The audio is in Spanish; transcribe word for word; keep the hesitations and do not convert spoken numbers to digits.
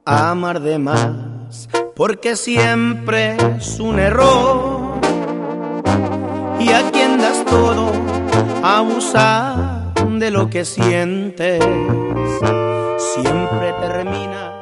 amar de más, porque siempre es un error. Y a quien das todo, abusar de lo que sientes, siempre termina